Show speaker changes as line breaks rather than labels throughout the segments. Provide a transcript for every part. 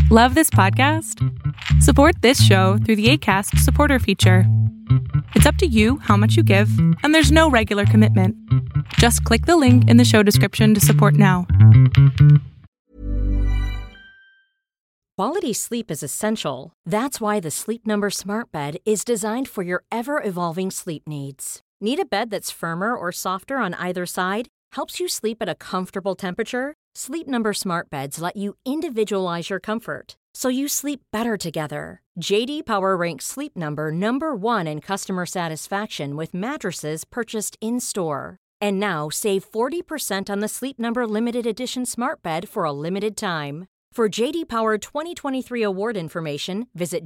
Love this podcast? Support this show through the Acast supporter feature. It's up to you how much you give, and there's no regular commitment. Just click the link in the show description to support now.
Quality sleep is essential. That's why the Sleep Number Smart Bed is designed for your ever-evolving sleep needs. Need a bed that's firmer or softer on either side? Helps you sleep at a comfortable temperature? Sleep Number Smart Beds let you individualize your comfort, so you sleep better together. J.D. Power ranks Sleep Number number 1 in customer satisfaction with mattresses purchased in-store. And now, save 40% on the Sleep Number Limited Edition Smart Bed for a limited time. For J.D. Power 2023 award information, visit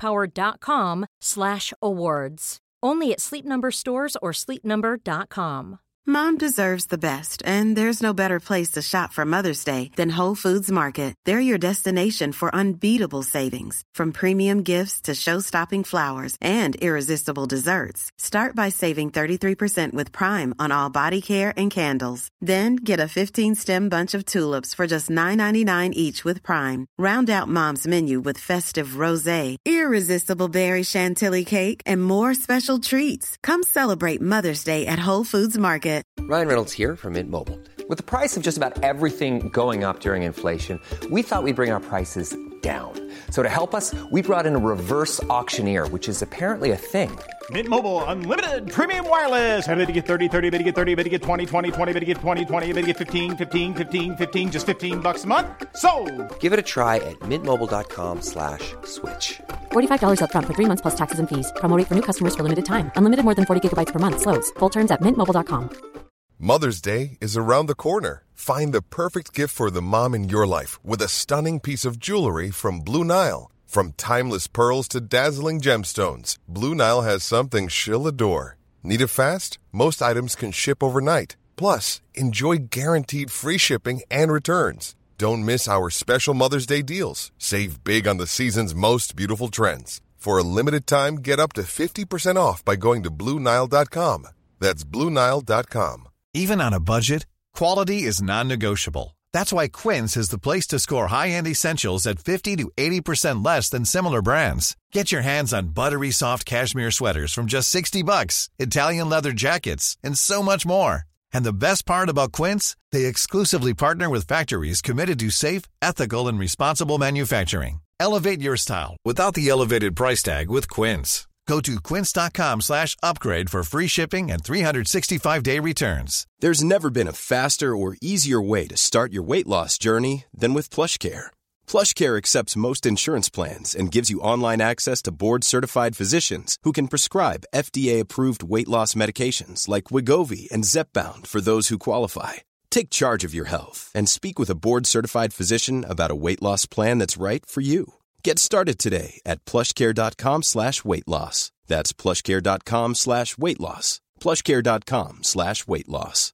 jdpower.com/awards. Only at Sleep Number stores or sleepnumber.com.
Mom deserves the best, and there's no better place to shop for Mother's Day than Whole Foods Market. They're your destination for unbeatable savings, from premium gifts to show-stopping flowers and irresistible desserts. Start by saving 33% with Prime on all body care and candles. Then get a 15-stem bunch of tulips for just $9.99 each with Prime. Round out Mom's menu with festive rosé, irresistible berry chantilly cake, and more special treats. Come celebrate Mother's Day at Whole Foods Market.
Ryan Reynolds here from Mint Mobile. With the price of just about everything going up during inflation, we thought we'd bring our prices down. So to help us, we brought in a reverse auctioneer, which is apparently a thing.
Mint Mobile Unlimited Premium Wireless. How to get 30, 30, bit to get 30, bit to get 20, 20, 20, bit to get 20, 20, bit to get 15, 15, 15, 15, just $15 a month? Sold!
Give it a try at mintmobile.com/switch.
$45 up front for 3 months plus taxes and fees. Promo rate for new customers for limited time. Unlimited more than 40 gigabytes per month. Slows full terms at mintmobile.com.
Mother's Day is around the corner. Find the perfect gift for the mom in your life with a stunning piece of jewelry from Blue Nile. From timeless pearls to dazzling gemstones, Blue Nile has something she'll adore. Need it fast? Most items can ship overnight. Plus, enjoy guaranteed free shipping and returns. Don't miss our special Mother's Day deals. Save big on the season's most beautiful trends. For a limited time, get up to 50% off by going to BlueNile.com. That's BlueNile.com.
Even on a budget, quality is non-negotiable. That's why Quince is the place to score high-end essentials at 50 to 80% less than similar brands. Get your hands on buttery soft cashmere sweaters from just $60, Italian leather jackets, and so much more. And the best part about Quince, they exclusively partner with factories committed to safe, ethical, and responsible manufacturing. Elevate your style without the elevated price tag with Quince. Go to quince.com/upgrade for free shipping and 365-day returns.
There's never been a faster or easier way to start your weight loss journey than with PlushCare. PlushCare accepts most insurance plans and gives you online access to board-certified physicians who can prescribe FDA-approved weight loss medications like Wegovy and Zepbound for those who qualify. Take charge of your health and speak with a board-certified physician about a weight loss plan that's right for you. Get started today at plushcare.com/weight loss. That's plushcare.com/weight loss. plushcare.com/weight loss.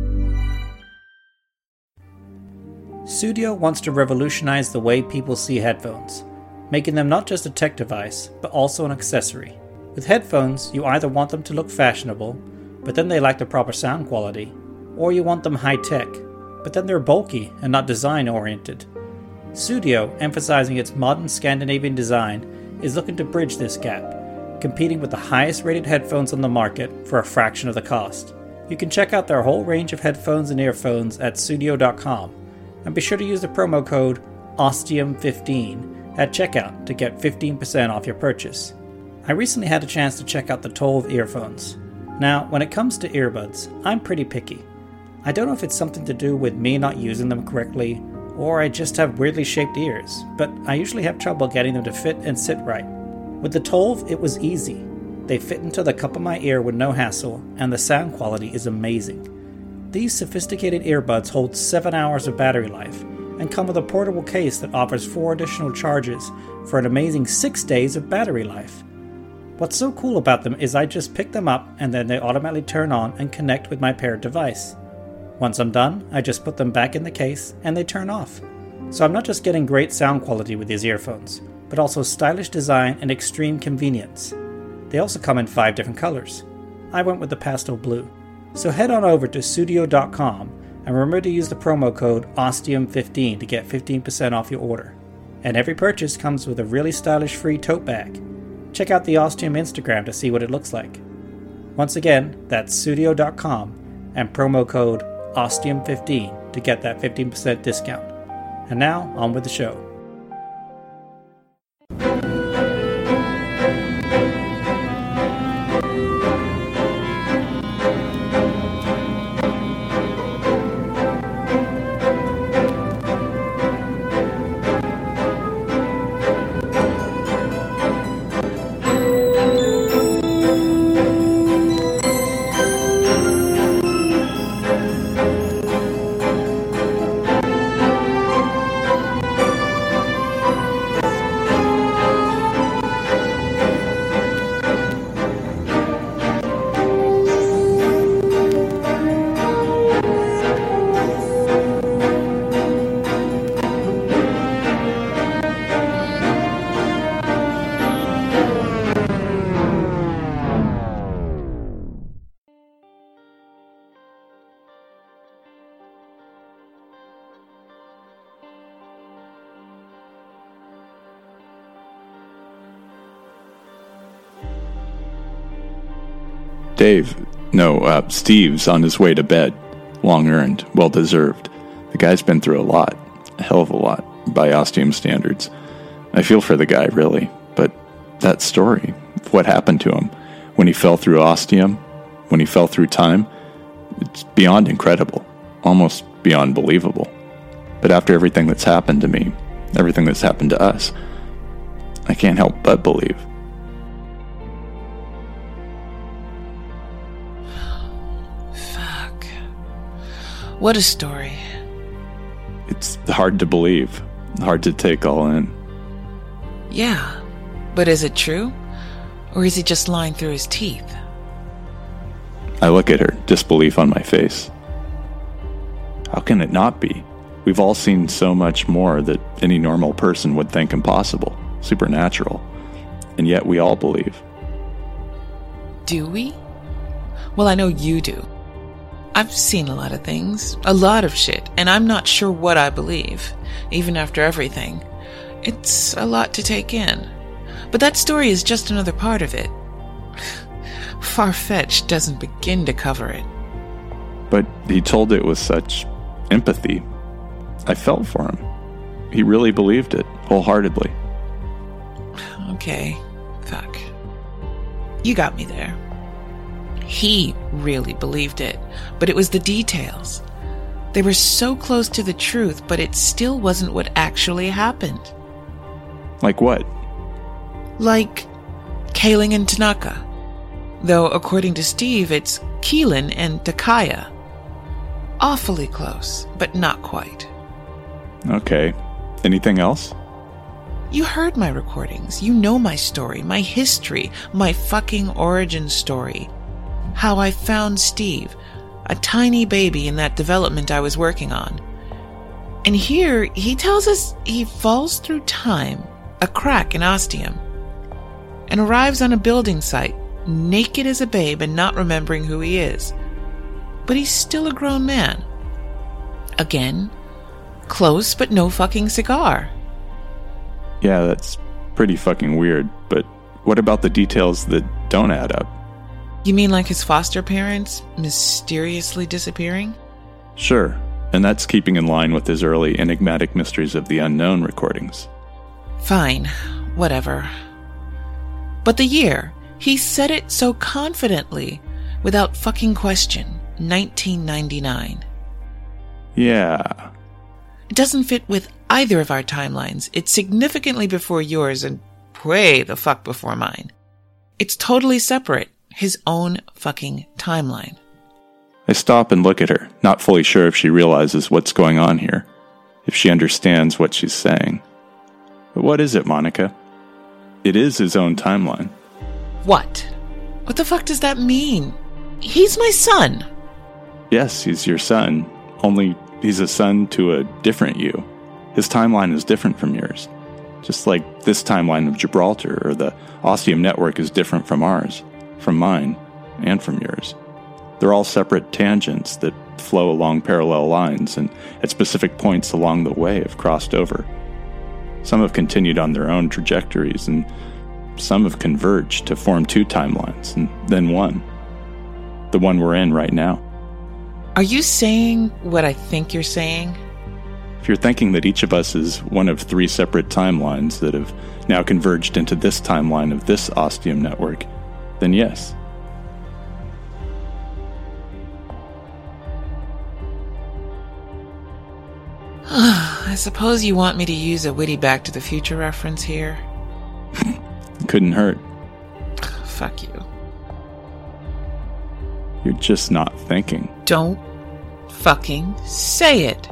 Sudio wants to revolutionize the way people see headphones, making them not just a tech device, but also an accessory. With headphones, you either want them to look fashionable, but then they lack the proper sound quality, or you want them high-tech, but then they're bulky and not design-oriented. Sudio, emphasizing its modern Scandinavian design, is looking to bridge this gap, competing with the highest-rated headphones on the market for a fraction of the cost. You can check out their whole range of headphones and earphones at sudio.com, and be sure to use the promo code OSTIUM15 at checkout to get 15% off your purchase. I recently had a chance to check out the Tolv earphones. Now, when it comes to earbuds, I'm pretty picky. I don't know if it's something to do with me not using them correctly, or I just have weirdly shaped ears, but I usually have trouble getting them to fit and sit right. With the Tolv, it was easy. They fit into the cup of my ear with no hassle, and the sound quality is amazing. These sophisticated earbuds hold 7 hours of battery life, and come with a portable case that offers 4 additional charges for an amazing 6 days of battery life. What's so cool about them is I just pick them up and then they automatically turn on and connect with my paired device. Once I'm done, I just put them back in the case and they turn off. So I'm not just getting great sound quality with these earphones, but also stylish design and extreme convenience. They also come in 5 different colors. I went with the pastel blue. So head on over to sudio.com and remember to use the promo code OSTIUM15 to get 15% off your order. And every purchase comes with a really stylish free tote bag. Check out the Ostium Instagram to see what it looks like. Once again, that's Sudio.com and promo code Ostium15 to get that 15% discount. And now, on with the show.
Steve's on his way to bed. Long earned, well deserved. The guy's been through a lot. A hell of a lot, by Ostium standards. I feel for the guy, really. But that story, what happened to him, when he fell through Ostium, when he fell through time, it's beyond incredible. Almost beyond believable. But after everything that's happened to me, everything that's happened to us, I can't help but believe.
What a story.
It's hard to believe, hard to take all in.
Yeah, but is it true? Or is he just lying through his teeth?
I look at her, disbelief on my face. How can it not be? We've all seen so much more that any normal person would think impossible, supernatural, and yet we all believe.
Do we? Well, I know you do. I've seen a lot of things, a lot of shit, and I'm not sure what I believe, even after everything. It's a lot to take in. But that story is just another part of it. Far-fetched doesn't begin to cover it.
But he told it with such empathy. I felt for him. He really believed it, wholeheartedly.
Okay, fuck. You got me there. He really believed it, but it was the details. They were so close to the truth, but it still wasn't what actually happened.
Like what?
Like Kaling and Tanaka. Though, according to Steve, it's Keelan and Takaya. Awfully close, but not quite.
Okay. Anything else?
You heard my recordings. You know my story, my history, my fucking origin story. How I found Steve, a tiny baby in that development I was working on. And here, he tells us he falls through time, a crack in Ostium, and arrives on a building site, naked as a babe and not remembering who he is. But he's still a grown man. Again, close but no fucking cigar.
Yeah, that's pretty fucking weird, but what about the details that don't add up?
You mean like his foster parents mysteriously disappearing?
Sure, and that's keeping in line with his early Enigmatic Mysteries of the Unknown recordings.
Fine, whatever. But the year, he said it so confidently, without fucking question, 1999.
Yeah.
It doesn't fit with either of our timelines. It's significantly before yours and way the fuck before mine. It's totally separate. His own fucking timeline.
I stop and look at her, not fully sure if she realizes what's going on here, if she understands what she's saying. But what is it, Monica? It is his own timeline.
What? What the fuck does that mean? He's my son.
Yes, he's your son, only he's a son to a different you. His timeline is different from yours. Just like this timeline of Gibraltar or the Ostium network is different from ours. From mine, and from yours. They're all separate tangents that flow along parallel lines and at specific points along the way have crossed over. Some have continued on their own trajectories, and some have converged to form 2 timelines, and then one. The one we're in right now.
Are you saying what I think you're saying?
If you're thinking that each of us is one of 3 separate timelines that have now converged into this timeline of this Ostium network, then yes.
I suppose you want me to use a witty Back to the Future reference here?
Couldn't hurt.
Fuck you.
You're just not thinking.
Don't fucking say it.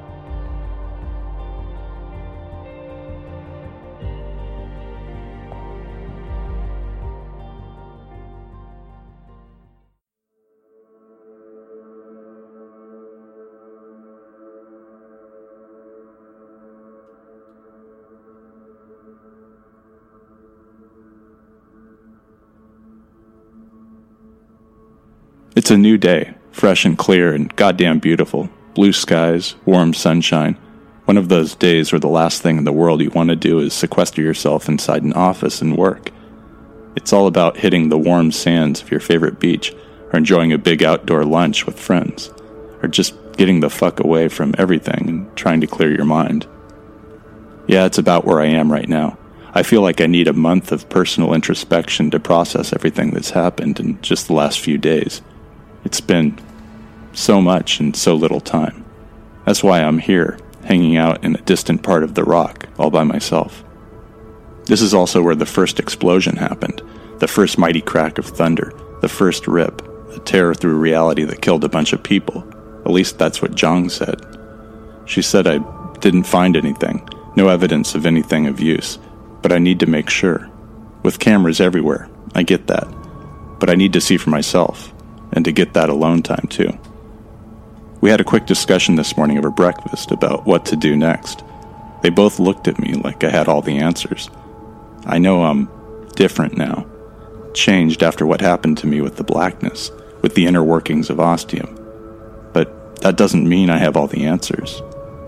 It's a new day, fresh and clear and goddamn beautiful. Blue skies, warm sunshine. One of those days where the last thing in the world you want to do is sequester yourself inside an office and work. It's all about hitting the warm sands of your favorite beach, or enjoying a big outdoor lunch with friends, or just getting the fuck away from everything and trying to clear your mind. Yeah, it's about where I am right now. I feel like I need a month of personal introspection to process everything that's happened in just the last few days. It's been so much in so little time. That's why I'm here, hanging out in a distant part of the rock, all by myself. This is also where the first explosion happened, the first mighty crack of thunder, the first rip, a tear through reality that killed a bunch of people. At least that's what Zhang said. She said I didn't find anything, no evidence of anything of use, but I need to make sure. With cameras everywhere, I get that. But I need to see for myself, and to get that alone time too. We had a quick discussion this morning over breakfast about what to do next. They both looked at me like I had all the answers. I know I'm different now, changed after what happened to me with the blackness, with the inner workings of Ostium. But that doesn't mean I have all the answers.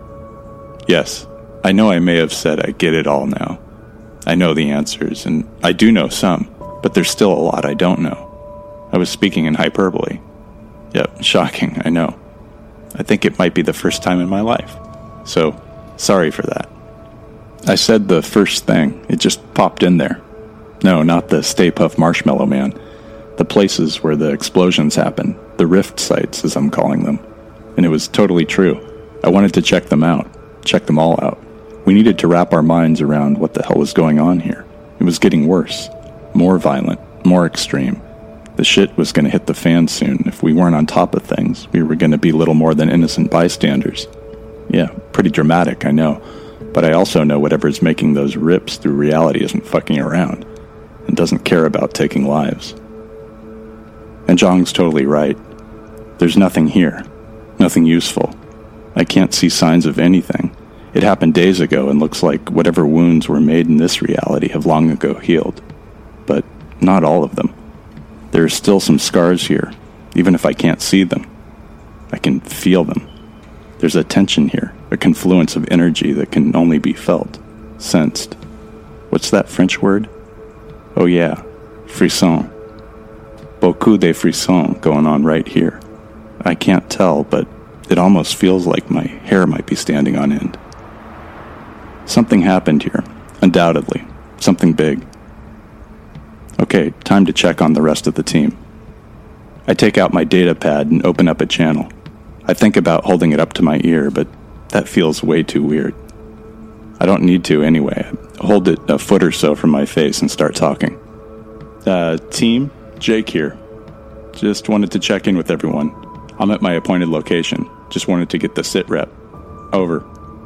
Yes, I know I may have said I get it all now. I know the answers, and I do know some, but there's still a lot I don't know. I was speaking in hyperbole. Yep, shocking, I know. I think it might be the first time in my life. So, sorry for that. I said the first thing, it just popped in there. No, not the Stay Puft Marshmallow Man. The places where the explosions happen, the rift sites as I'm calling them. And it was totally true. I wanted to check them out, check them all out. We needed to wrap our minds around what the hell was going on here. It was getting worse, more violent, more extreme. The shit was going to hit the fan soon. If we weren't on top of things, we were going to be little more than innocent bystanders. Yeah, pretty dramatic, I know. But I also know whatever's making those rips through reality isn't fucking around, and doesn't care about taking lives. And Zhang's totally right. There's nothing here. Nothing useful. I can't see signs of anything. It happened days ago and looks like whatever wounds were made in this reality have long ago healed. But not all of them. There are still some scars here, even if I can't see them. I can feel them. There's a tension here, a confluence of energy that can only be felt, sensed. What's that French word? Oh yeah, frisson. Beaucoup de frissons going on right here. I can't tell, but it almost feels like my hair might be standing on end. Something happened here, undoubtedly. Something big. Okay, time to check on the rest of the team. I take out my data pad and open up a channel. I think about holding it up to my ear, but that feels way too weird. I don't need to anyway. I hold it a foot or so from my face and start talking. Team, Jake here. Just wanted to check in with everyone. I'm at my appointed location. Just wanted to get the sit rep. Over.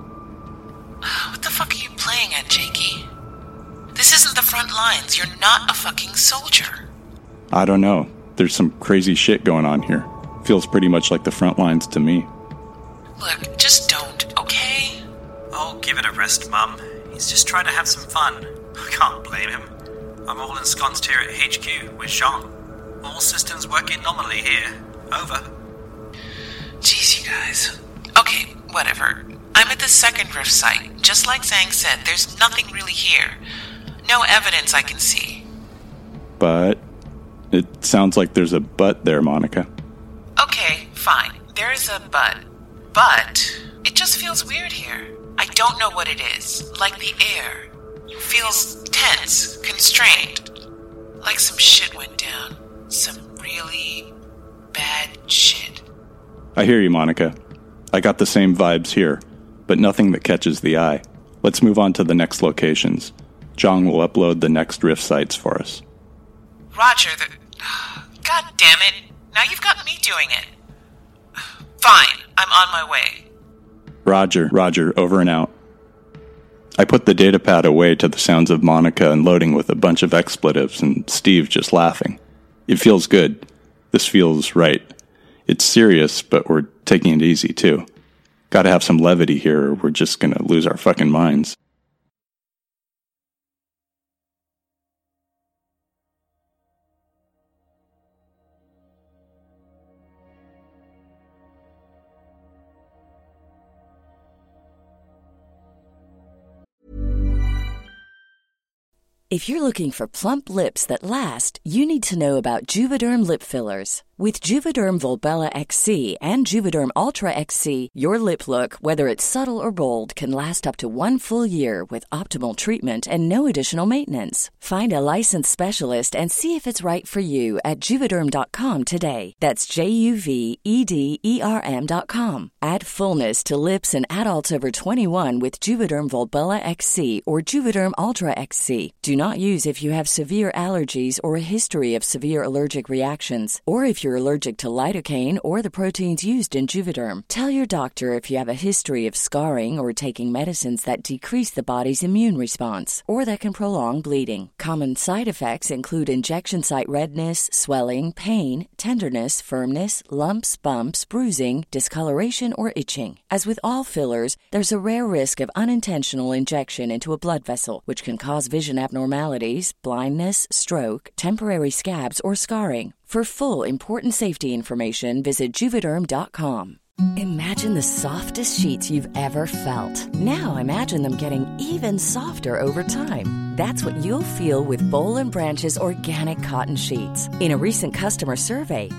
What the fuck are you playing at, Jakey? This isn't the front lines. You're not a fucking soldier.
I don't know. There's some crazy shit going on here. Feels pretty much like the front lines to me.
Look, just don't, okay?
Oh, give it a rest, Mum. He's just trying to have some fun. I can't blame him. I'm all ensconced here at HQ with Zhang. All systems working nominally here. Over.
Jeez, you guys. Okay, whatever. I'm at the second rift site. Just like Zhang said, there's nothing really here. No evidence I can see.
But it sounds like there's a but there, Monica.
Okay, fine. There's a but. But it just feels weird here. I don't know what it is. Like the air. Feels tense, constrained. Like some shit went down. Some really bad shit.
I hear you, Monica. I got the same vibes here, but nothing that catches the eye. Let's move on to the next locations. Zhang will upload the next rift sites for us.
Roger, God damn it. Now you've got me doing it. Fine, I'm on my way.
Roger, over and out. I put the datapad away to the sounds of Monica unloading with a bunch of expletives and Steve just laughing. It feels good. This feels right. It's serious, but we're taking it easy too. Gotta have some levity here or we're just gonna lose our fucking minds.
If you're looking for plump lips that last, you need to know about Juvederm lip fillers. With Juvederm Volbella XC and Juvederm Ultra XC, your lip look, whether it's subtle or bold, can last up to 1 full year with optimal treatment and no additional maintenance. Find a licensed specialist and see if it's right for you at Juvederm.com today. That's JUVEDERM.com. Add fullness to lips in adults over 21 with Juvederm Volbella XC or Juvederm Ultra XC. Do not use if you have severe allergies or a history of severe allergic reactions, or if you're allergic to lidocaine or the proteins used in Juvederm. Tell your doctor if you have a history of scarring or taking medicines that decrease the body's immune response or that can prolong bleeding. Common side effects include injection site redness, swelling, pain, tenderness, firmness, lumps, bumps, bruising, discoloration, or itching. As with all fillers, there's a rare risk of unintentional injection into a blood vessel, which can cause vision abnormalities, blindness, stroke, temporary scabs, or scarring. For full, important safety information, visit Juvederm.com. Imagine the softest sheets you've ever felt. Now imagine them getting even softer over time. That's what you'll feel with Boll & Branch's organic cotton sheets. In a recent customer survey,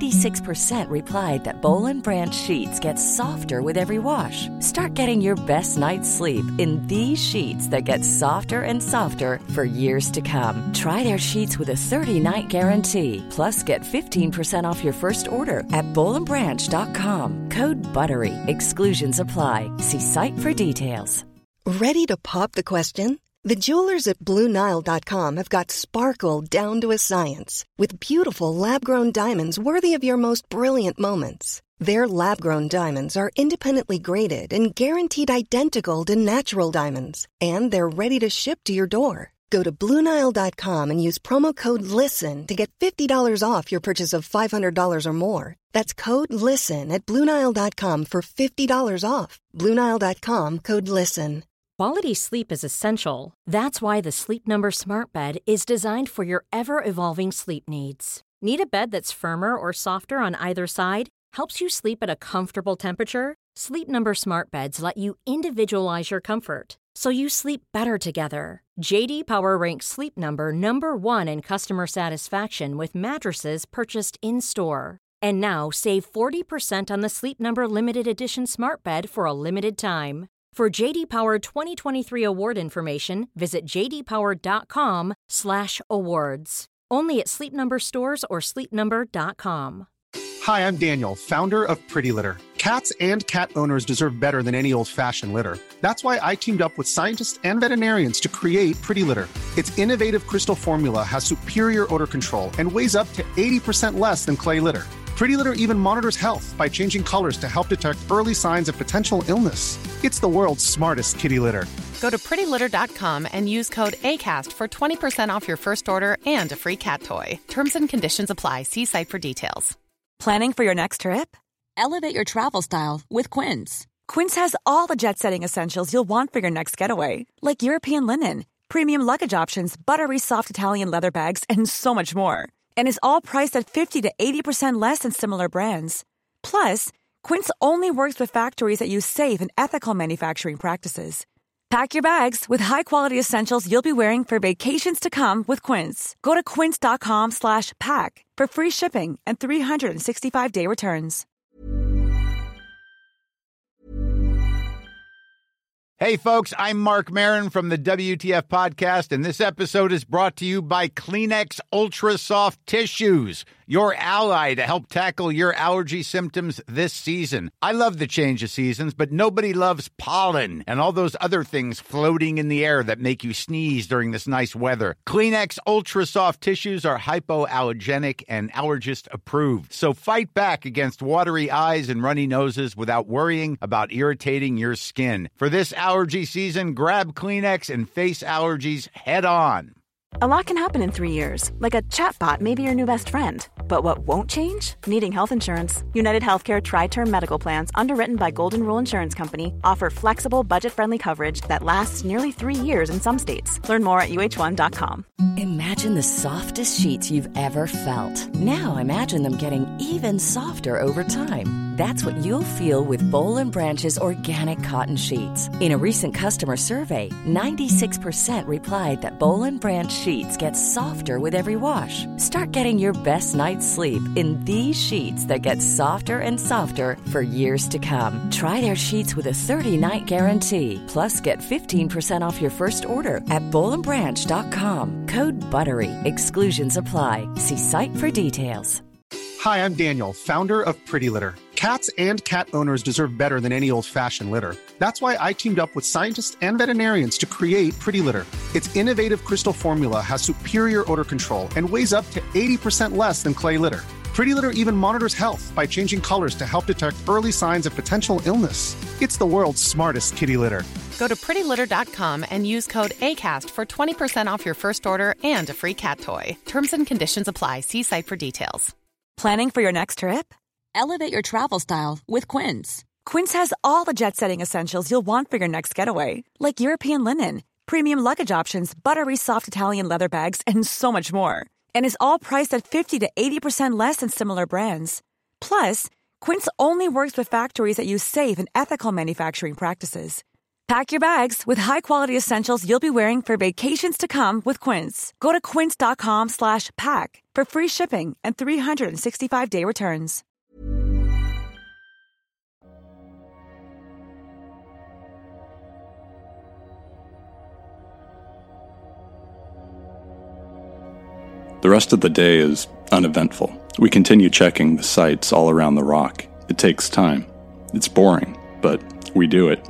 96% replied that Boll & Branch sheets get softer with every wash. Start getting your best night's sleep in these sheets that get softer and softer for years to come. Try their sheets with a 30-night guarantee. Plus, get 15% off your first order at BollandBranch.com. Code BUTTERY. Exclusions apply. See site for details.
Ready to pop the question? The jewelers at BlueNile.com have got sparkle down to a science with beautiful lab-grown diamonds worthy of your most brilliant moments. Their lab-grown diamonds are independently graded and guaranteed identical to natural diamonds, and they're ready to ship to your door. Go to BlueNile.com and use promo code LISTEN to get $50 off your purchase of $500 or more. That's code LISTEN at BlueNile.com for $50 off. BlueNile.com, code LISTEN.
Quality sleep is essential. That's why the Sleep Number Smart Bed is designed for your ever-evolving sleep needs. Need a bed that's firmer or softer on either side? Helps you sleep at a comfortable temperature? Sleep Number Smart Beds let you individualize your comfort, so you sleep better together. J.D. Power ranks Sleep Number number 1 in customer satisfaction with mattresses purchased in-store. And now save 40% on the Sleep Number Limited Edition Smart Bed for a limited time. For J.D. Power 2023 award information, visit jdpower.com/awards. Only at Sleep Number stores or sleepnumber.com.
Hi, I'm Daniel, founder of Pretty Litter. Cats and cat owners deserve better than any old-fashioned litter. That's why I teamed up with scientists and veterinarians to create Pretty Litter. Its innovative crystal formula has superior odor control and weighs up to 80% less than clay litter. Pretty Litter even monitors health by changing colors to help detect early signs of potential illness. It's the world's smartest kitty litter.
Go to prettylitter.com and use code ACAST for 20% off your first order and a free cat toy. Terms and conditions apply. See site for details.
Planning for your next trip? Elevate your travel style with Quince. Quince has all the jet-setting essentials you'll want for your next getaway, like European linen, premium luggage options, buttery soft Italian leather bags, and so much more. And is all priced at 50 to 80% less than similar brands. Plus, Quince only works with factories that use safe and ethical manufacturing practices. Pack your bags with high-quality essentials you'll be wearing for vacations to come with Quince. Go to quince.com/pack for free shipping and 365-day returns.
Hey, folks, I'm Mark Maron from the WTF Podcast, and this episode is brought to you by Kleenex Ultra Soft Tissues, your ally to help tackle your allergy symptoms this season. I love the change of seasons, but nobody loves pollen and all those other things floating in the air that make you sneeze during this nice weather. Kleenex Ultra Soft Tissues are hypoallergenic and allergist approved, so fight back against watery eyes and runny noses without worrying about irritating your skin. For this allergy season, grab Kleenex and face allergies head on.
A lot can happen in 3 years, like a chatbot may be your new best friend. But what won't change? Needing health insurance. United Healthcare Tri-Term Medical Plans, underwritten by Golden Rule Insurance Company, offer flexible, budget-friendly coverage that lasts nearly 3 years in some states. Learn more at UH1.com.
Imagine the softest sheets you've ever felt. Now imagine them getting even softer over time. That's what you'll feel with Boll & Branch's organic cotton sheets. In a recent customer survey, 96% replied that Boll & Branch sheets get softer with every wash. Start getting your best night's sleep in these sheets that get softer and softer for years to come. Try their sheets with a 30-night guarantee. Plus, get 15% off your first order at bollandbranch.com. Code BUTTERY. Exclusions apply. See site for details.
Hi, I'm Daniel, founder of Pretty Litter. Cats and cat owners deserve better than any old-fashioned litter. That's why I teamed up with scientists and veterinarians to create Pretty Litter. Its innovative crystal formula has superior odor control and weighs up to 80% less than clay litter. Pretty Litter even monitors health by changing colors to help detect early signs of potential illness. It's the world's smartest kitty litter.
Go to prettylitter.com and use code ACAST for 20% off your first order and a free cat toy. Terms and conditions apply. See site for details.
Planning for your next trip?
Elevate your travel style with Quince.
Quince has all the jet-setting essentials you'll want for your next getaway, like European linen, premium luggage options, buttery soft Italian leather bags, and so much more. And is all priced at 50 to 80% less than similar brands. Plus, Quince only works with factories that use safe and ethical manufacturing practices. Pack your bags with high-quality essentials you'll be wearing for vacations to come with Quince. Go to quince.com/pack for free shipping and 365-day returns.
The rest of the day is uneventful. We continue checking the sites all around the rock. It takes time. It's boring, but we do it.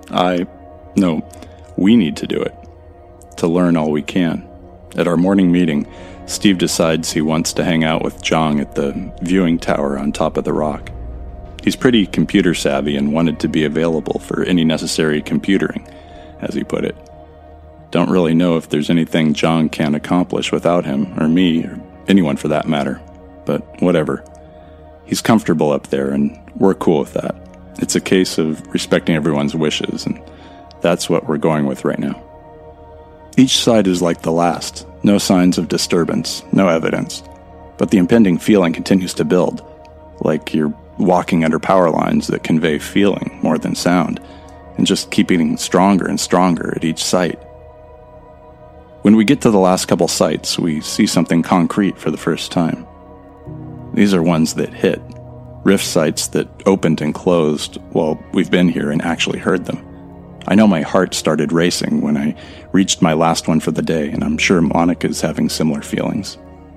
We need to do it. To learn all we can. At our morning meeting, Steve decides he wants to hang out with Zhang at the viewing tower on top of the rock. He's pretty computer savvy and wanted to be available for any necessary computering, as he put it. Don't really know if there's anything Zhang can accomplish without him, or me, or anyone for that matter. But whatever. He's comfortable up there, and we're cool with that. It's a case of respecting everyone's wishes, and that's what we're going with right now. Each side is like the last. No signs of disturbance, no evidence. But the impending feeling continues to build, like you're walking under power lines that convey feeling more than sound, and just keeping stronger and stronger at each site. When we get to the last couple sites, we see something concrete for the first time. These are ones that hit. Rift sites that opened and closed while we've been here and actually heard them. I know my heart started racing when I reached my last one for the day, and I'm sure Monica's having similar feelings.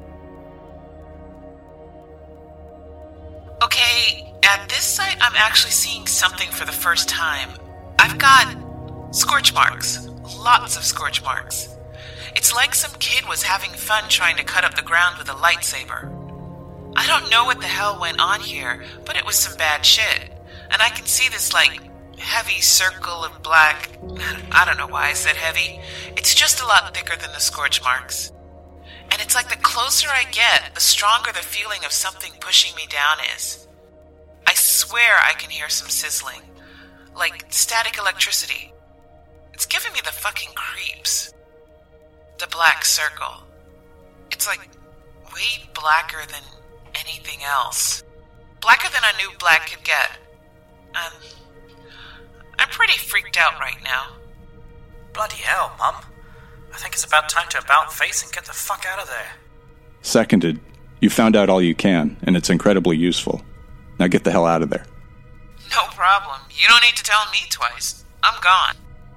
Okay, at this site I'm actually seeing something for the first time. I've got scorch marks. Lots of scorch marks. It's like some kid was having fun trying to cut up the ground with a lightsaber. I don't know what the hell went on here, but it was some bad shit. And I can see this, heavy circle of black. I don't know why I said heavy. It's just a lot thicker than the scorch marks. And it's like the closer I get, the stronger the feeling of something pushing me down is. I swear I can hear some sizzling. Like static electricity. It's giving me the fucking creeps. The black circle. It's way blacker than anything else. Blacker than I knew black could get. I'm pretty freaked out right now.
Bloody hell, Mum. I think it's about time to about face and get the fuck out of there.
Seconded. You found out all you can, and it's incredibly useful. Now get the hell out of there.
No problem. You don't need to tell me twice. I'm gone.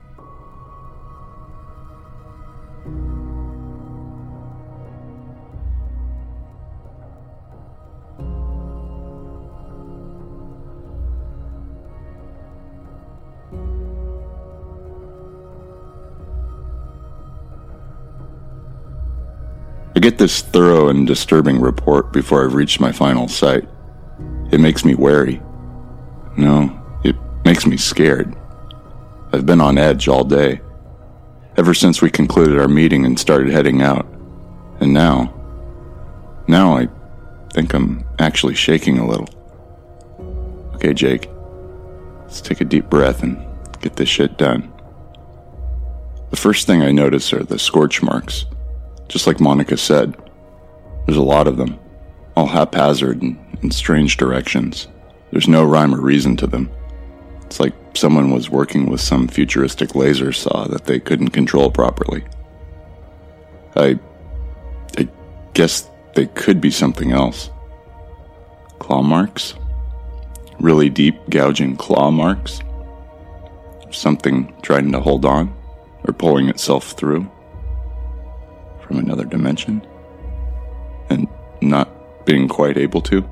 I get this thorough and disturbing report before I've reached my final site. It makes me wary. No, it makes me scared. I've been on edge all day, ever since we concluded our meeting and started heading out. And now I think I'm actually shaking a little. Okay, Jake, let's take a deep breath and get this shit done. The first thing I notice are the scorch marks. Just like Monica said, there's a lot of them, all haphazard and in strange directions. There's no rhyme or reason to them. It's like someone was working with some futuristic laser saw that they couldn't control properly. I guess they could be something else. Claw marks? Really deep, gouging claw marks? Something trying to hold on, or pulling itself through from another dimension, and not being quite able to.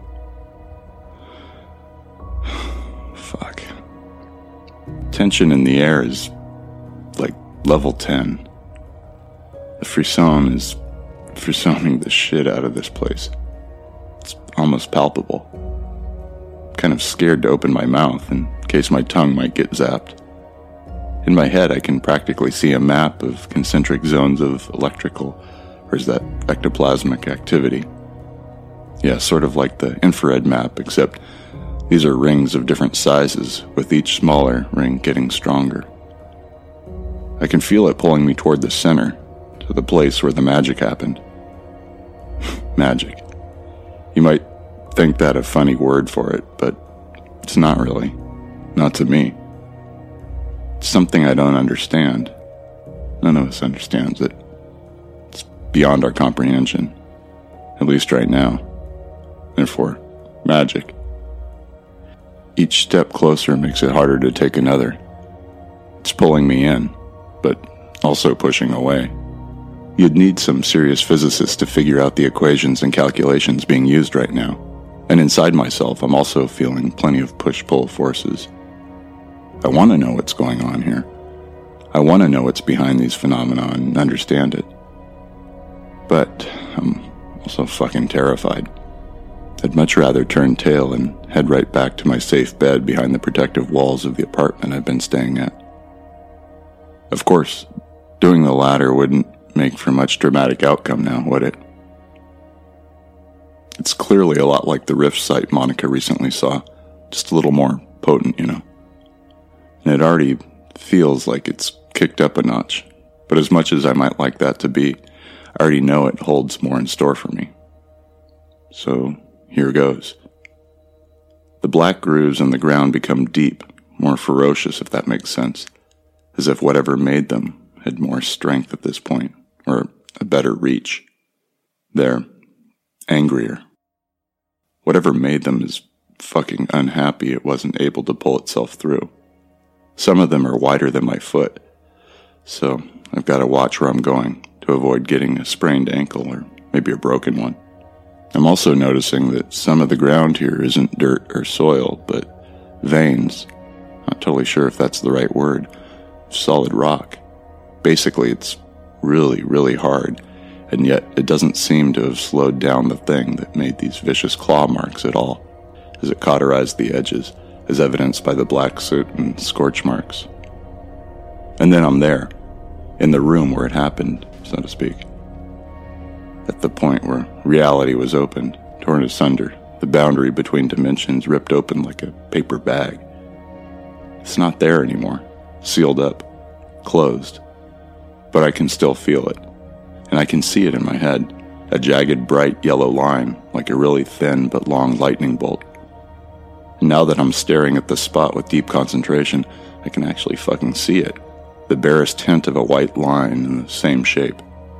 Fuck. Tension in the air is like level 10. The frisson is frissoning the shit out of this place. It's almost palpable. Kind of scared to open my mouth in case my tongue might get zapped. In my head, I can practically see a map of concentric zones of electrical, or is that ectoplasmic activity? Yeah, sort of like the infrared map, except these are rings of different sizes, with each smaller ring getting stronger. I can feel it pulling me toward the center, to the place where the magic happened. Magic. You might think that a funny word for it, but it's not really. Not to me. It's something I don't understand. None of us understands it. It's beyond our comprehension, at least right now. Therefore, magic. Each step closer makes it harder to take another. It's pulling me in, but also pushing away. You'd need some serious physicist to figure out the equations and calculations being used right now. And inside myself, I'm also feeling plenty of push-pull forces. I want to know what's going on here. I want to know what's behind these phenomena and understand it. But I'm also fucking terrified. I'd much rather turn tail and head right back to my safe bed behind the protective walls of the apartment I've been staying at. Of course, doing the latter wouldn't make for much dramatic outcome now, would it? It's clearly a lot like the rift site Monica recently saw, just a little more potent, you know. And it already feels like it's kicked up a notch, but as much as I might like that to be, I already know it holds more in store for me. So, here goes. The black grooves in the ground become deep, more ferocious if that makes sense, as if whatever made them had more strength at this point, or a better reach. They're angrier. Whatever made them is fucking unhappy it wasn't able to pull itself through. Some of them are wider than my foot, so I've got to watch where I'm going to avoid getting a sprained ankle or maybe a broken one. I'm also noticing that some of the ground here isn't dirt or soil, but veins. Not totally sure if that's the right word. Solid rock. Basically, it's really, really hard, and yet it doesn't seem to have slowed down the thing that made these vicious claw marks at all, as it cauterized the edges, as evidenced by the black soot and scorch marks. And then I'm there, in the room where it happened, so to speak. At the point where reality was opened, torn asunder, the boundary between dimensions ripped open like a paper bag. It's not there anymore, sealed up, closed. But I can still feel it, and I can see it in my head, a jagged bright yellow line, like a really thin but long lightning bolt. And now that I'm staring at the spot with deep concentration, I can actually fucking see it. The barest hint of a white line in the same shape.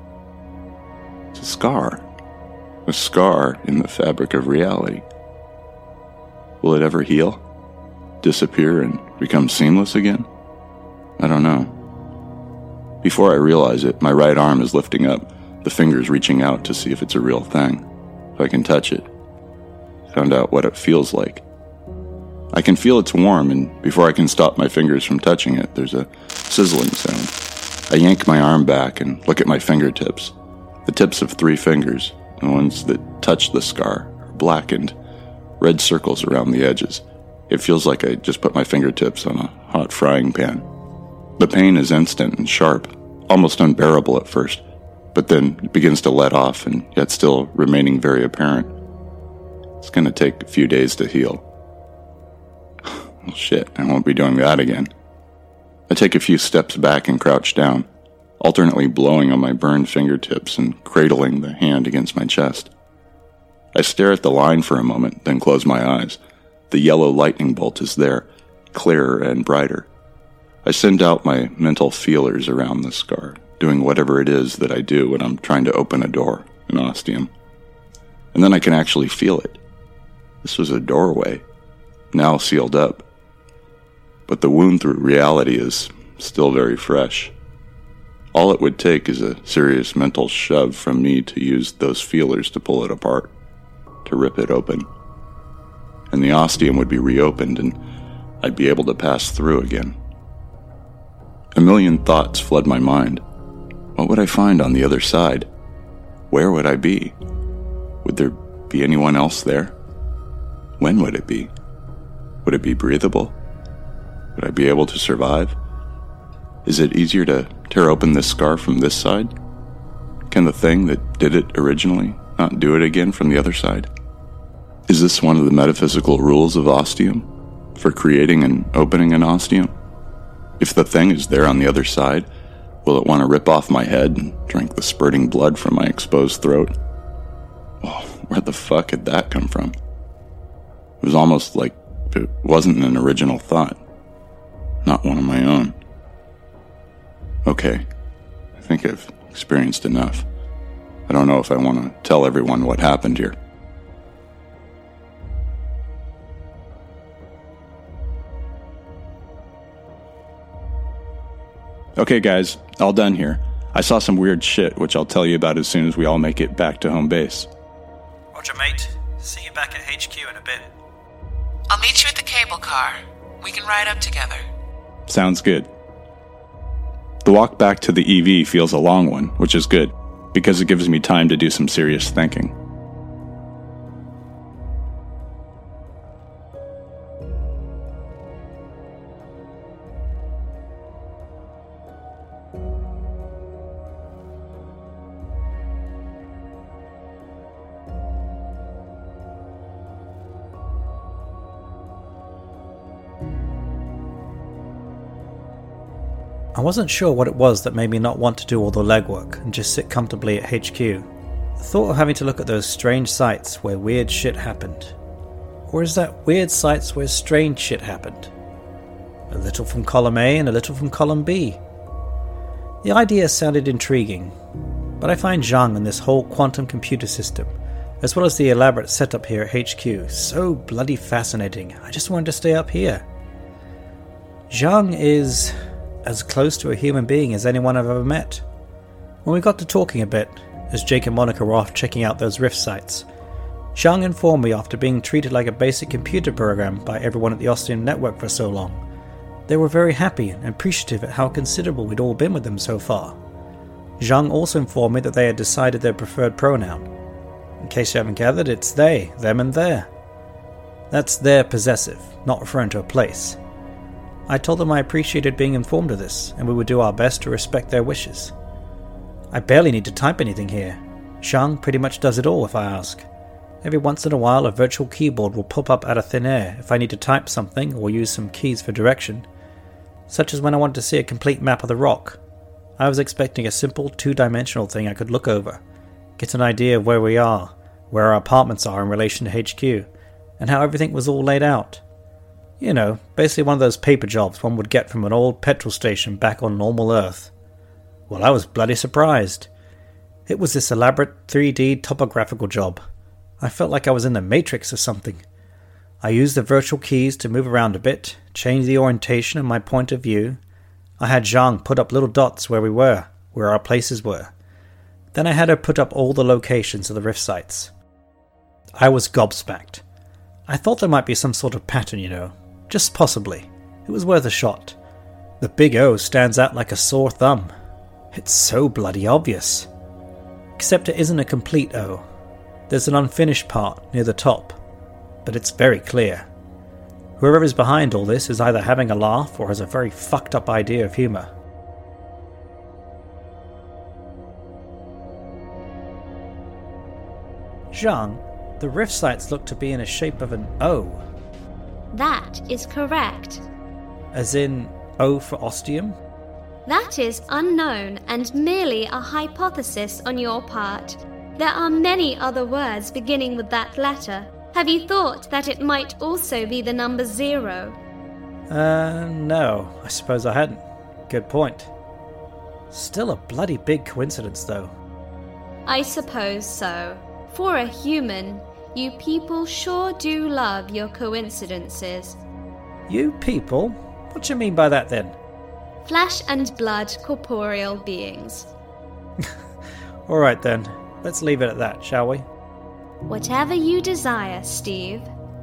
It's a scar. A scar in the fabric of reality. Will it ever heal? Disappear and become seamless again? I don't know. Before I realize it, my right arm is lifting up, the fingers reaching out to see if it's a real thing, if I can touch it. Found out what it feels like. I can feel it's warm, and before I can stop my fingers from touching it, there's a sizzling sound. I yank my arm back and look at my fingertips. The tips of 3 fingers, the ones that touch the scar, are blackened, red circles around the edges. It feels like I just put my fingertips on a hot frying pan. The pain is instant and sharp, almost unbearable at first, but then it begins to let off and yet still remaining very apparent. It's going to take a few days to heal. Well, shit, I won't be doing that again. I take a few steps back and crouch down, alternately blowing on my burned fingertips and cradling the hand against my chest. I stare at the line for a moment, then close my eyes. The yellow lightning bolt is there, clearer and brighter. I send out my mental feelers around the scar, doing whatever it is that I do when I'm trying to open a door, an ostium. And then I can actually feel it. This was a doorway, now sealed up. But the wound through reality is still very fresh. All it would take is a serious mental shove from me to use those feelers to pull it apart, to rip it open. And the ostium would be reopened and I'd be able to pass through again. A million thoughts flood my mind. What would I find on the other side? Where would I be? Would there be anyone else there? When would it be? Would it be breathable? Would I be able to survive? Is it easier to tear open this scar from this side? Can the thing that did it originally not do it again from the other side? Is this one of the metaphysical rules of ostium? For creating and opening an ostium? If the thing is there on the other side, will it want to rip off my head and drink the spurting blood from my exposed throat? Oh, where the fuck had that come from? It was almost like it wasn't an original thought. Not one of my own. Okay, I think I've experienced enough. I don't know if I want to tell everyone what happened here. Okay guys, all done here. I saw some weird shit, which I'll tell you about as soon as we all make it back to home base.
Roger, mate. See you back at HQ in a bit.
I'll meet you at the cable car. We can ride up together.
Sounds good. The walk back to the EV feels a long one, which is good, because it gives me time to do some serious thinking.
I wasn't sure what it was that made me not want to do all the legwork and just sit comfortably at HQ. The thought of having to look at those strange sites where weird shit happened. Or is that weird sites where strange shit happened? A little from column A and a little from column B. The idea sounded intriguing, but I find Zhang and this whole quantum computer system, as well as the elaborate setup here at HQ, so bloody fascinating. I just wanted to stay up here. Zhang is as close to a human being as anyone I've ever met. When we got to talking a bit, as Jake and Monica were off checking out those rift sites, Zhang informed me after being treated like a basic computer program by everyone at the Ostium network for so long, they were very happy and appreciative at how considerable we'd all been with them so far. Zhang also informed me that they had decided their preferred pronoun. In case you haven't gathered, it's they, them and their. That's their possessive, not referring to a place. I told them I appreciated being informed of this, and we would do our best to respect their wishes. I barely need to type anything here. Zhang pretty much does it all if I ask. Every once in a while a virtual keyboard will pop up out of thin air if I need to type something or use some keys for direction. Such as when I wanted to see a complete map of the rock. I was expecting a simple 2-dimensional thing I could look over, get an idea of where we are, where our apartments are in relation to HQ, and how everything was all laid out. You know, basically one of those paper jobs one would get from an old petrol station back on normal Earth. Well, I was bloody surprised. It was this elaborate 3D topographical job. I felt like I was in the Matrix or something. I used the virtual keys to move around a bit, change the orientation of my point of view. I had Zhang put up little dots where we were, where our places were. Then I had her put up all the locations of the rift sites. I was gobsmacked. I thought there might be some sort of pattern, you know. Just possibly. It was worth a shot. The big O stands out like a sore thumb. It's so bloody obvious. Except it isn't a complete O. There's an unfinished part near the top, but it's very clear. Whoever is behind all this is either having a laugh or has a very fucked up idea of humour. Zhang, the rift sites look to be in a shape of an O.
That is correct.
As in O for ostium?
That is unknown and merely a hypothesis on your part. There are many other words beginning with that letter. Have you thought that it might also be the number 0?
No, I suppose I hadn't. Good point. Still a bloody big coincidence, though.
I suppose so. For a human, you people sure do love your coincidences.
You people? What do you mean by that, then?
Flesh and blood corporeal beings.
Alright then, let's leave it at that, shall we?
Whatever you desire, Steve.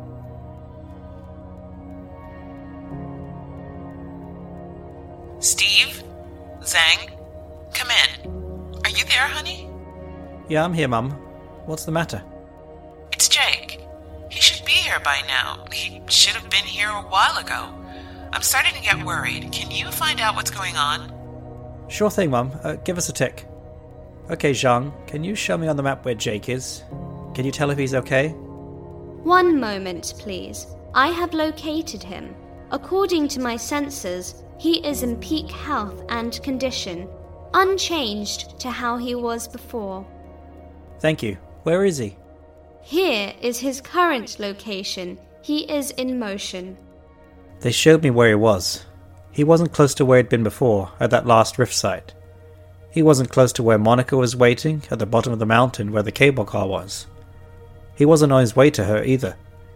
Steve? Zhang? Come in. Are you there, honey?
Yeah, I'm here, Mum. What's the matter?
It's Jake. He should be here by now. He should have been here a while ago. I'm starting to get worried. Can you find out what's going on?
Sure thing, Mum. Give us a tick. Okay, Zhang, can you show me on the map where Jake is? Can you tell if he's okay?
One moment, please. I have located him. According to my sensors, he is in peak health and condition, unchanged to how he was before.
Thank you. Where is he?
Here is his current location. He is in motion.
They showed me where he was. He wasn't close to where he'd been before, at that last rift site. He wasn't close to where Monica was waiting, at the bottom of the mountain where the cable car was. He wasn't on his way to her either.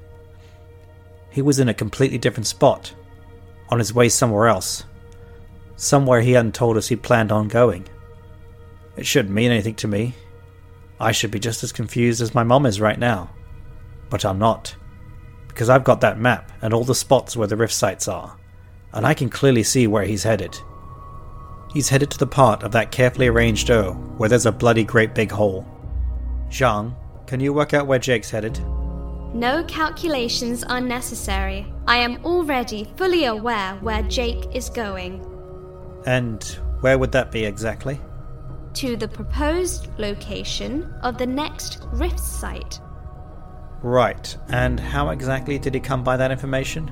He was in a completely different spot, on his way somewhere else. Somewhere he hadn't told us he planned on going. It shouldn't mean anything to me. I should be just as confused as my mom is right now. But I'm not. Because I've got that map and all the spots where the rift sites are, and I can clearly see where he's headed. He's headed to the part of that carefully arranged O where there's a bloody great big hole. Zhang, can you work out where Jake's headed?
No calculations are necessary. I am already fully aware where Jake is going.
And where would that be exactly?
To the proposed location of the next rift site.
Right, and how exactly did he come by that information?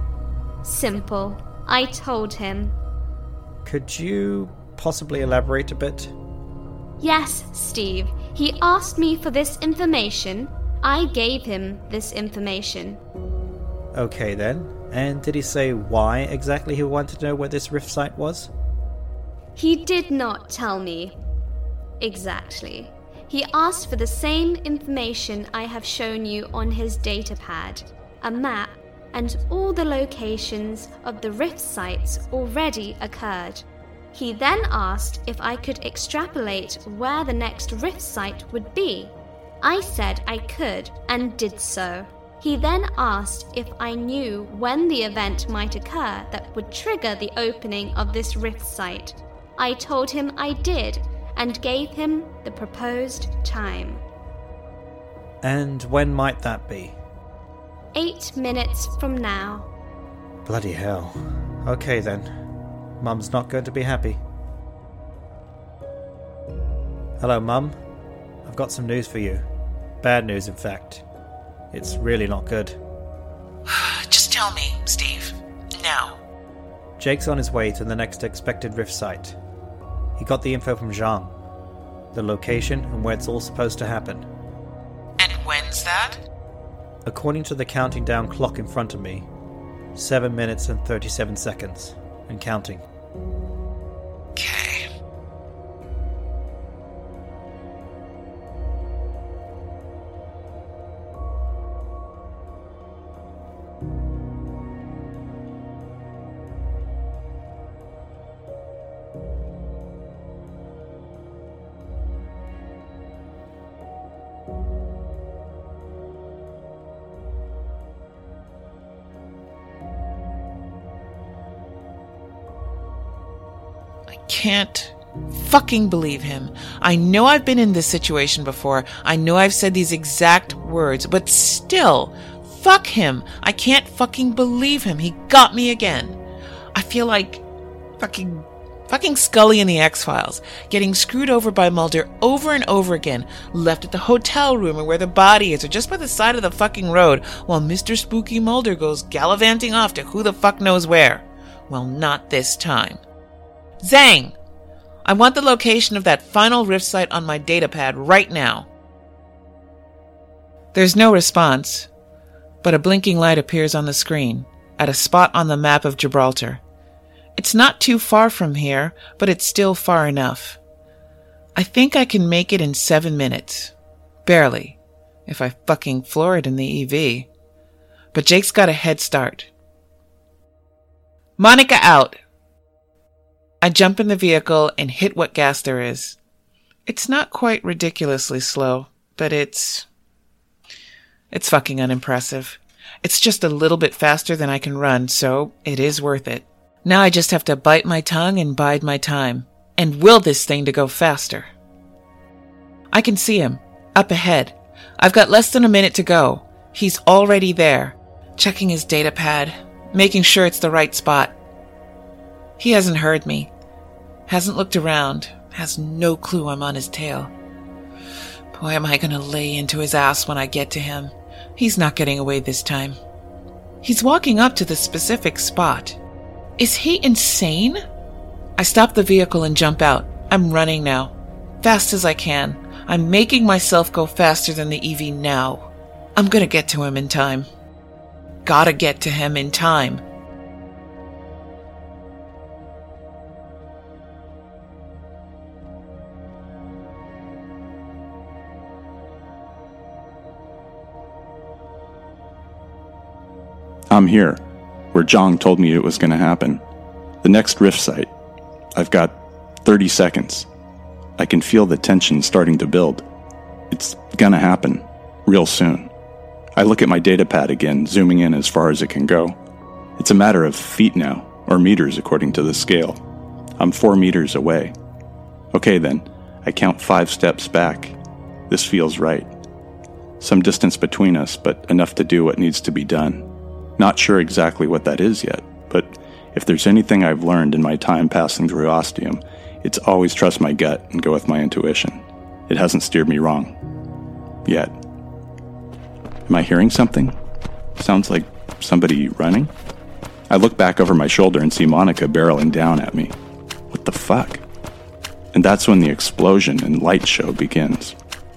Simple. I told him.
Could you possibly elaborate a bit?
Yes, Steve. He asked me for this information. I gave him this information.
Okay then. And did he say why exactly he wanted to know where this rift site was?
He did not tell me exactly. He asked for the same information I have shown you on his datapad, a map, and all the locations of the rift sites already occurred. He then asked if I could extrapolate where the next rift site would be. I said I could, and did so. He then asked if I knew when the event might occur that would trigger the opening of this rift site. I told him I did, and gave him the proposed time.
And when might that be?
8 minutes from now.
Bloody hell. Okay then. Mum's not going to be happy. Hello, Mum. I've got some news for you. Bad news, in fact. It's really not good.
Just tell me, Steve. Now.
Jake's on his way to the next expected rift site. He got the info from Zhang. The location and where it's all supposed to happen.
And when's that?
According to the counting down clock in front of me, 7 minutes and 37 seconds. And counting.
Okay. Can't fucking believe him. I know I've been in this situation before. I know I've said these exact words, but still, fuck him. I can't fucking believe him. He got me again. I feel like fucking Scully in the X-Files, getting screwed over by Mulder over and over again, left at the hotel room or where the body is, or just by the side of the fucking road, while Mr. Spooky Mulder goes gallivanting off to who the fuck knows where. Well, not this time. Zhang! I want the location of that final rift site on my datapad right now. There's no response, but a blinking light appears on the screen, at a spot on the map of Gibraltar. It's not too far from here, but it's still far enough. I think I can make it in 7 minutes. Barely, if I fucking floor it in the EV. But Jake's got a head start. Monica out! I jump in the vehicle and hit what gas there is. It's not quite ridiculously slow, but it's fucking unimpressive. It's just a little bit faster than I can run, so it is worth it. Now I just have to bite my tongue and bide my time, and will this thing to go faster. I can see him, up ahead. I've got less than a minute to go. He's already there, checking his datapad, making sure it's the right spot. He hasn't heard me, hasn't looked around, has no clue I'm on his tail. Boy, am I gonna lay into his ass when I get to him. He's not getting away this time. He's walking up to the specific spot. Is he insane? I stop the vehicle and jump out. I'm running now, fast as I can. I'm making myself go faster than the EV now. I'm gonna get to him in time. Gotta get to him in time.
I'm here, where Zhang told me it was going to happen. The next rift site. I've got 30 seconds. I can feel the tension starting to build. It's going to happen, real soon. I look at my datapad again, zooming in as far as it can go. It's a matter of feet now, or meters according to the scale. I'm 4 meters away. Okay then, I count 5 steps back. This feels right. Some distance between us, but enough to do what needs to be done. Not sure exactly what that is yet, but if there's anything I've learned in my time passing through Ostium, it's always trust my gut and go with my intuition. It hasn't steered me wrong. Yet. Am I hearing something? Sounds like somebody running? I look back over my shoulder and see Monica barreling down at me. What the fuck? And that's when the explosion and light show begins.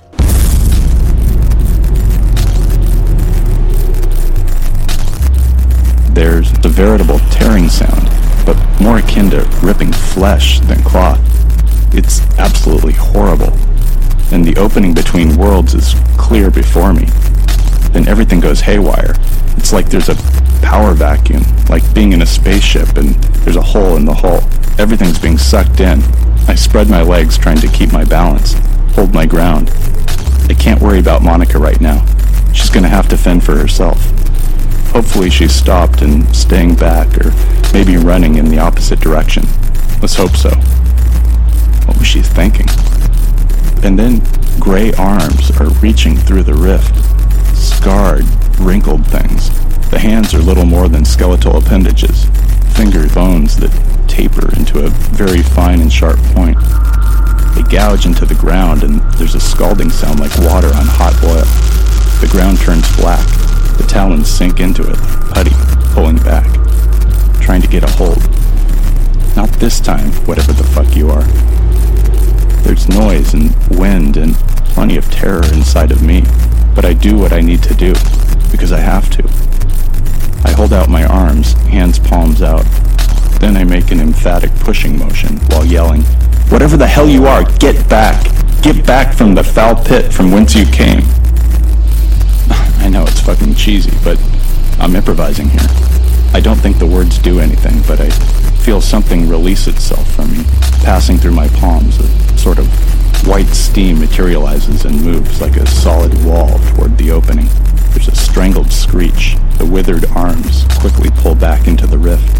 There's a veritable tearing sound, but more akin to ripping flesh than cloth. It's absolutely horrible. And the opening between worlds is clear before me. Then everything goes haywire. It's like there's a power vacuum, like being in a spaceship and there's a hole in the hull. Everything's being sucked in. I spread my legs trying to keep my balance, hold my ground. I can't worry about Monica right now. She's gonna have to fend for herself. Hopefully she's stopped and staying back, or maybe running in the opposite direction. Let's hope so. What was she thinking? And then gray arms are reaching through the rift. Scarred, wrinkled things. The hands are little more than skeletal appendages. Finger bones that taper into a very fine and sharp point. They gouge into the ground and there's a scalding sound like water on hot oil. The ground turns black. The talons sink into it, putty, pulling back, trying to get a hold. Not this time, whatever the fuck you are. There's noise and wind and plenty of terror inside of me, but I do what I need to do, because I have to. I hold out my arms, hands palms out. Then I make an emphatic pushing motion while yelling, "Whatever the hell you are, get back! Get back from the foul pit from whence you came!" I know it's fucking cheesy, but I'm improvising here. I don't think the words do anything, but I feel something release itself from me, passing through my palms. A sort of white steam materializes and moves like a solid wall toward the opening. There's a strangled screech. The withered arms quickly pull back into the rift.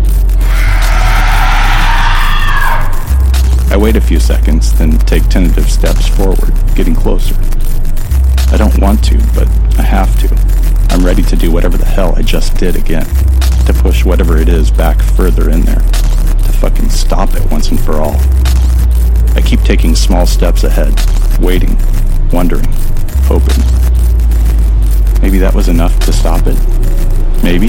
I wait a few seconds, then take tentative steps forward, getting closer. I don't want to, but I have to. I'm ready to do whatever the hell I just did again. To push whatever it is back further in there. To fucking stop it once and for all. I keep taking small steps ahead, waiting, wondering, hoping. Maybe that was enough to stop it. Maybe.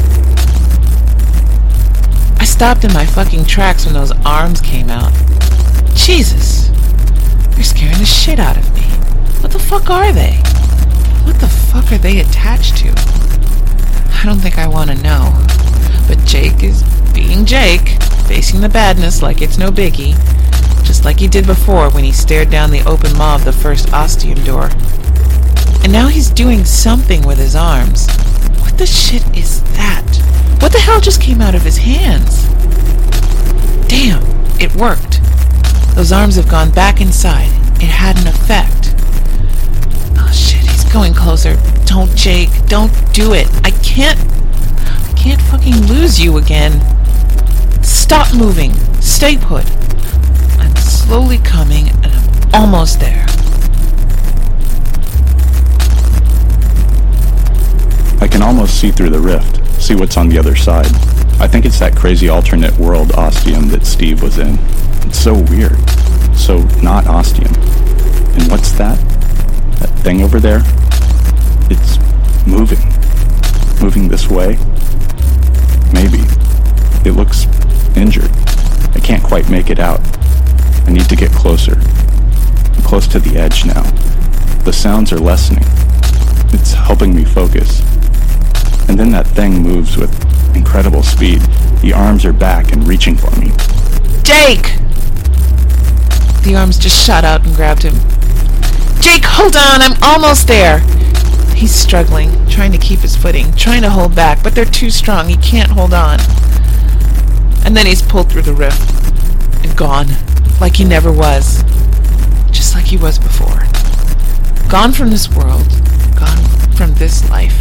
I stopped in my fucking tracks when those arms came out. Jesus! They're scaring the shit out of me. What the fuck are they? What the fuck are they attached to? I don't think I want to know. But Jake is being Jake, facing the badness like it's no biggie, just like he did before when he stared down the open maw of the first ostium door. And now he's doing something with his arms. What the shit is that? What the hell just came out of his hands? Damn, it worked. Those arms have gone back inside. It had an effect. Oh shit, he's going closer. Don't, Jake, don't do it. I can't fucking lose you again. Stop moving. Stay put. I'm slowly coming and I'm almost there.
I can almost see through the rift, see what's on the other side. I think it's that crazy alternate world ostium that Steve was in. It's so weird. So not ostium. And what's that? That thing over there? It's moving. Moving this way? Maybe. It looks injured. I can't quite make it out. I need to get closer. I'm close to the edge now. The sounds are lessening. It's helping me focus. And then that thing moves with incredible speed. The arms are back and reaching for me.
Jake! The arms just shot out and grabbed him. Jake, hold on! I'm almost there! He's struggling, trying to keep his footing, trying to hold back, but they're too strong. He can't hold on. And then he's pulled through the rift. And gone. Like he never was. Just like he was before. Gone from this world. Gone from this life.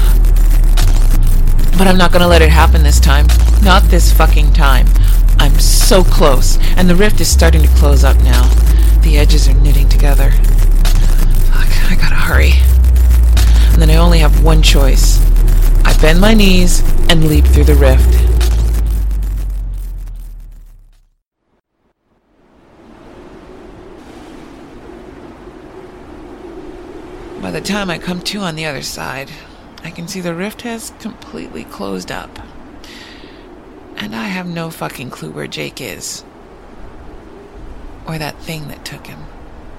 But I'm not gonna let it happen this time. Not this fucking time. I'm so close, and the rift is starting to close up now. The edges are knitting together. Fuck, I gotta hurry. And then I only have one choice. I bend my knees and leap through the rift. By the time I come to on the other side, I can see the rift has completely closed up. And I have no fucking clue where Jake is. Or that thing that took him.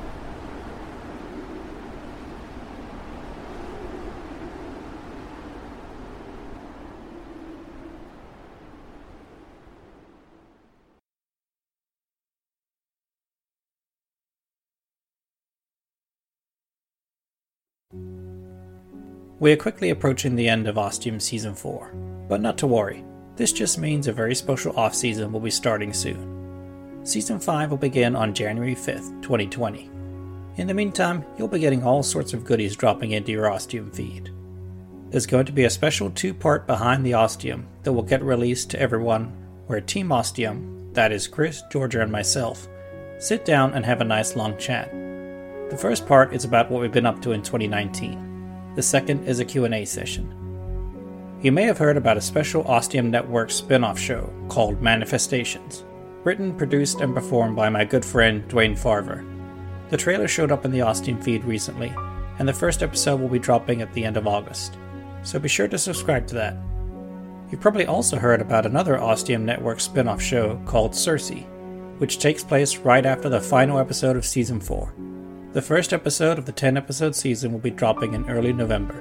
We are quickly approaching the end of Ostium Season 4, but not to worry. This just means a very special off-season will be starting soon. Season 5 will begin on January 5th, 2020. In the meantime, you'll be getting all sorts of goodies dropping into your Ostium feed. There's going to be a special 2-part Behind the Ostium that will get released to everyone, where Team Ostium, that is Chris, Georgia, and myself, sit down and have a nice long chat. The first part is about what we've been up to in 2019. The second is a Q&A session. You may have heard about a special Ostium Network spin-off show called Manifestations, written, produced, and performed by my good friend Dwayne Farver. The trailer showed up in the Ostium feed recently, and the first episode will be dropping at the end of August, so be sure to subscribe to that. You've probably also heard about another Ostium Network spin-off show called Circe, which takes place right after the final episode of Season 4. The first episode of the 10-episode season will be dropping in early November,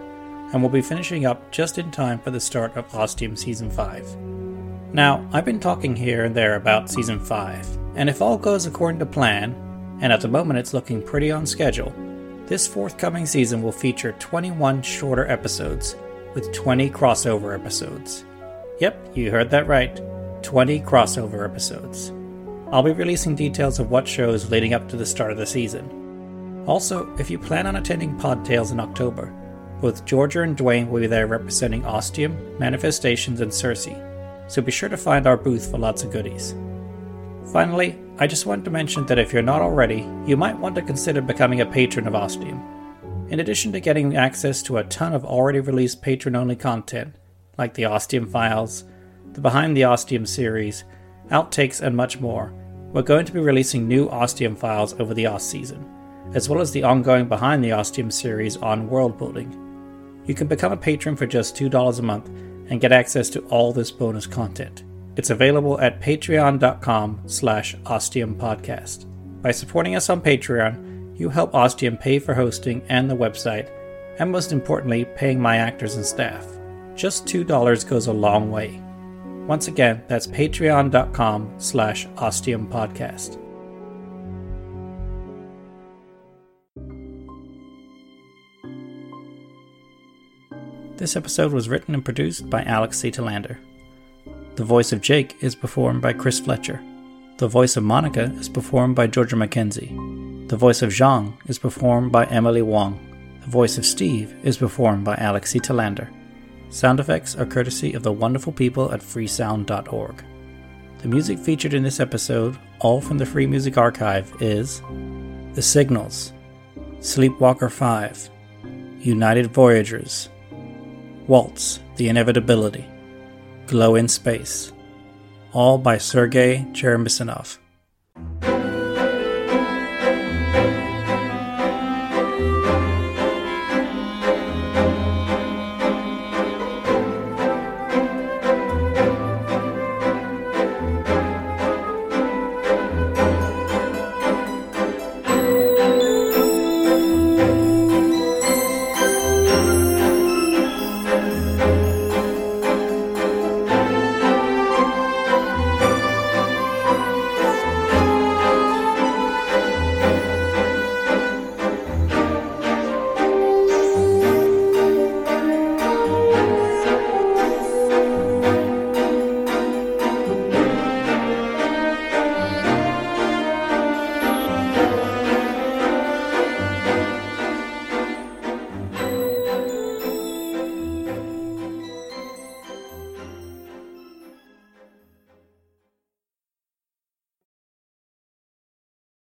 and we'll be finishing up just in time for the start of Ostium Season 5. Now, I've been talking here and there about Season 5, and if all goes according to plan, and at the moment it's looking pretty on schedule, this forthcoming season will feature 21 shorter episodes, with 20 crossover episodes. Yep, you heard that right, 20 crossover episodes. I'll be releasing details of what shows leading up to the start of the season. Also, if you plan on attending Podtails in October, both Georgia and Dwayne will be there representing Ostium, Manifestations, and Circe, so be sure to find our booth for lots of goodies. Finally, I just wanted to mention that if you're not already, you might want to consider becoming a patron of Ostium. In addition to getting access to a ton of already released patron-only content, like the Ostium Files, the Behind the Ostium series, outtakes, and much more, we're going to be releasing new Ostium Files over the off-season, as well as the ongoing Behind the Ostium series on world building. You can become a patron for just $2 a month and get access to all this bonus content. It's available at patreon.com/ostiumpodcast. By supporting us on Patreon, you help Ostium pay for hosting and the website, and most importantly, paying my actors and staff. Just $2 goes a long way. Once again, that's patreon.com/ostiumpodcast. This episode was written and produced by Alex C. Talander. The voice of Jake is performed by Chris Fletcher. The voice of Monica is performed by Georgia McKenzie. The voice of Zhang is performed by Emily Wong. The voice of Steve is performed by Alex C. Talander. Sound effects are courtesy of the wonderful people at freesound.org. The music featured in this episode, all from the Free Music Archive, is The Signals, Sleepwalker 5, United Voyagers, Waltz, The Inevitability, Glow in Space, all by Sergei Cheremisinov.